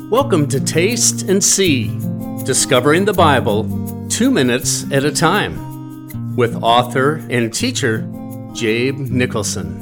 Welcome to Taste and See, discovering the Bible 2 minutes at a time, with author and teacher Jabe Nicholson.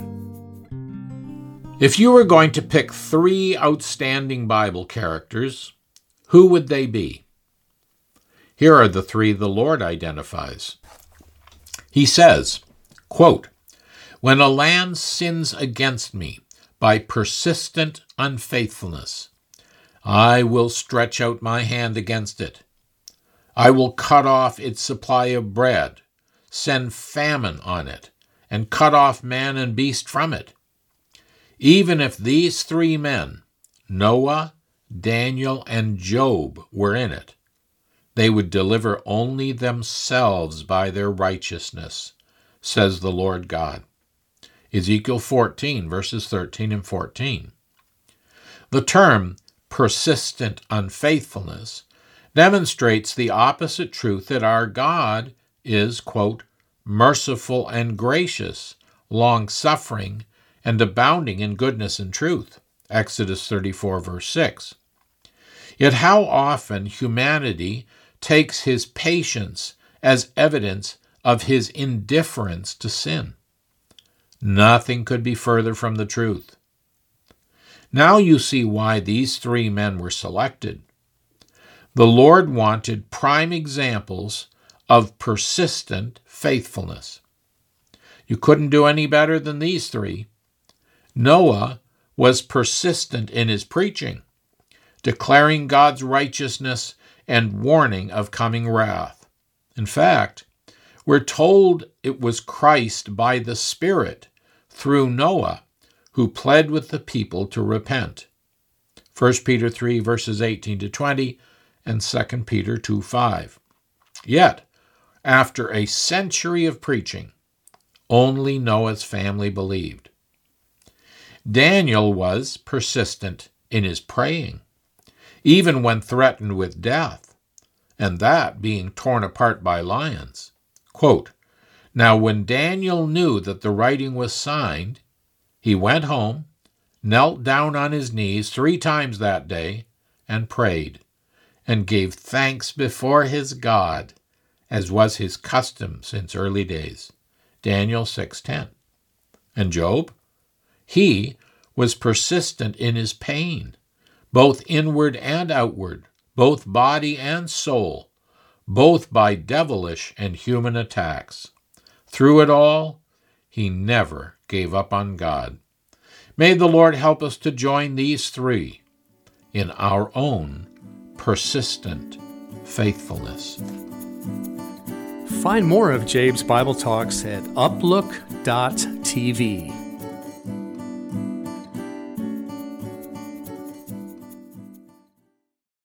If you were going to pick 3 outstanding Bible characters, who would they be? Here are the 3 the Lord identifies. He says, quote, "When a land sins against me by persistent unfaithfulness, I will stretch out my hand against it. I will cut off its supply of bread, send famine on it, and cut off man and beast from it." Even if these 3 men, Noah, Daniel, and Job, were in it, they would deliver only themselves by their righteousness, says the Lord God. Ezekiel 14, verses 13 and 14. The term persistent unfaithfulness demonstrates the opposite truth that our God is, quote, merciful and gracious, long-suffering, and abounding in goodness and truth, Exodus 34, verse 6. Yet how often humanity takes his patience as evidence of his indifference to sin. Nothing could be further from the truth. Now you see why these 3 men were selected. The Lord wanted prime examples of persistent faithfulness. You couldn't do any better than these 3. Noah was persistent in his preaching, declaring God's righteousness and warning of coming wrath. In fact, we're told it was Christ by the Spirit through Noah who pled with the people to repent. 1 Peter 3, verses 18 to 20, and 2 Peter 2, 5. Yet, after a century of preaching, only Noah's family believed. Daniel was persistent in his praying, even when threatened with death, and that being torn apart by lions. Quote, "Now when Daniel knew that the writing was signed, he went home, knelt down on his knees 3 times that day, and prayed, and gave thanks before his God, as was his custom since early days." Daniel 6:10. And Job? He was persistent in his pain, both inward and outward, both body and soul, both by devilish and human attacks. Through it all, he never gave up on God. May the Lord help us to join these 3 in our own persistent faithfulness. Find more of Jabe's Bible Talks at uplook.tv.